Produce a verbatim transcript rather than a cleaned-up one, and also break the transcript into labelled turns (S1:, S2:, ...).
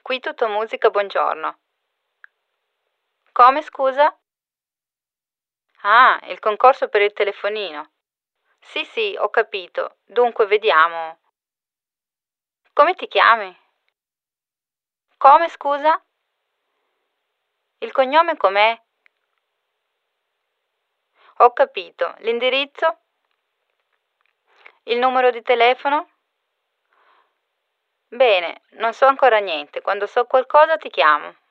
S1: Qui tutto musica, buongiorno. Come, scusa? Ah, il concorso per il telefonino. Sì, sì, ho capito. Dunque, vediamo. Come ti chiami? Come, scusa? Il cognome com'è? Ho capito. L'indirizzo? Il numero di telefono? Bene, non so ancora niente. Quando so qualcosa ti chiamo.